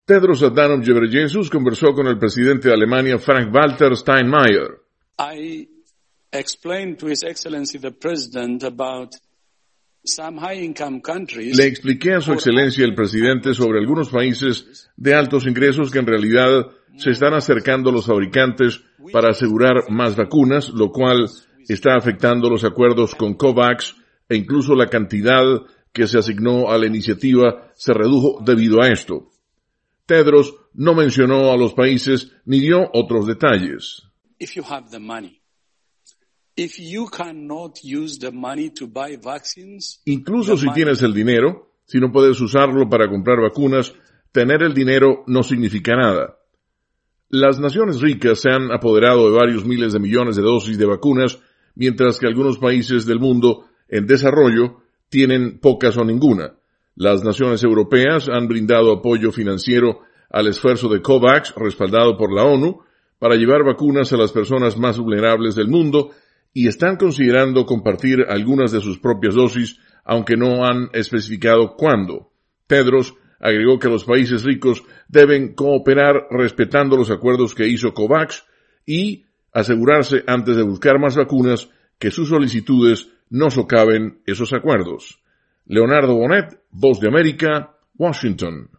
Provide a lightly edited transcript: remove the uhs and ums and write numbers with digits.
Tedros Adhanom Ghebreyesus conversó con el presidente de Alemania, Frank-Walter Steinmeier. I explained to His Excellency the President about some high-income countries. Le expliqué a su excelencia el presidente sobre algunos países de altos ingresos que en realidad se están acercando a los fabricantes para asegurar más vacunas, lo cual está afectando los acuerdos con COVAX e incluso la cantidad que se asignó a la iniciativa se redujo debido a esto. Tedros no mencionó a los países ni dio otros detalles. If you have the money, if you cannot use the money to buy vaccines, incluso si tienes el dinero, si no puedes usarlo para comprar vacunas, tener el dinero no significa nada. Las naciones ricas se han apoderado de varios miles de millones de dosis de vacunas, mientras que algunos países del mundo en desarrollo tienen pocas o ninguna. Las naciones europeas han brindado apoyo financiero al esfuerzo de COVAX, respaldado por la ONU, para llevar vacunas a las personas más vulnerables del mundo y están considerando compartir algunas de sus propias dosis, aunque no han especificado cuándo. Tedros agregó que los países ricos deben cooperar respetando los acuerdos que hizo COVAX y asegurarse antes de buscar más vacunas que sus solicitudes no socaven esos acuerdos. Leonardo Bonet, Voz de América, Washington.